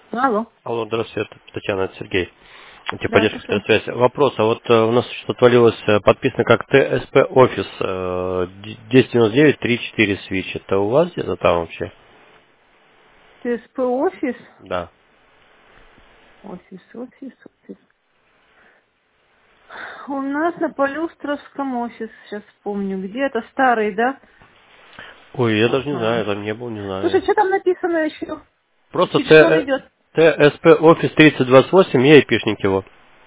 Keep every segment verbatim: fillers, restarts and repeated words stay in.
Алло. Алло, здравствуйте, это Татьяна, это Сергей. Да, Техподдержка слушаю. спецсвязь. Вопрос, а вот э, у нас что-то отвалилось, э, подписано как ТСП офис э, десять девяносто девять тридцать четыре свич. Это у вас где-то там вообще? ТСП офис. Да. Офис, офис, офис. У нас на Полюстровском офис, сейчас вспомню. Где это старый, да? Ой, я даже не знаю, Ага. я там не был, не Слушай, знаю. что там написано еще? Просто Через что он Т- идет? ТСП офис тридцать двадцать восемь, я айпишник его.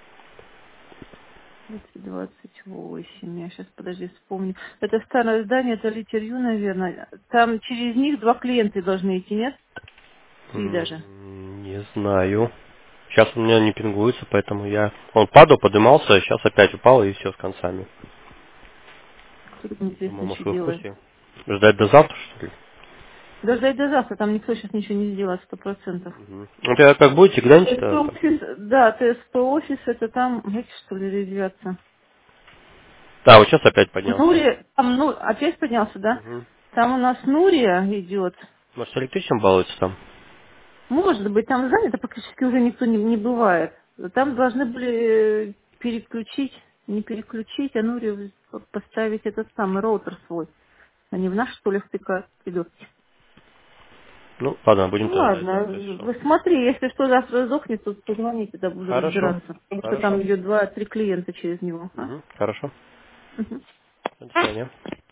тридцать двадцать восемь. Я сейчас, подожди, вспомню. Это старое здание, это Литерью, наверное. Там через них два клиента должны идти, нет? Три даже. М, Не знаю. Сейчас у меня не пингуется, поэтому я... Он падал, подымался, сейчас опять упал и все с концами. Кто тут неизвестно, Думаю, может что вы в делает. курсе? Ждать до завтра, что ли? Дождать до завтра, там никто сейчас ничего не сделает, сто процентов. Мгм. Вот я как будете, ТСП гляньте-то. офис, да, ТСП офис, это там, эти что ли, ребята? Да, вот сейчас опять поднялся. Нурия, там, ну, опять поднялся, да? Мгм. Там у нас Нурия идет. Может, электричеством балуется там? Может быть, там занято, практически уже никто не, не бывает. Там должны были э, переключить, не переключить, а Нурию поставить этот самый роутер свой. Они в наш, что ли, втыкают идут. Ну, ладно, будем Ну тогда ждать ладно, завтра, если что. вы смотри, если что завтра сдохнет, то позвоните, да буду Хорошо. разбираться. Потому что там Хорошо. идет два-три клиента через него. А? Мгм. Хорошо. Мгм. До свидания.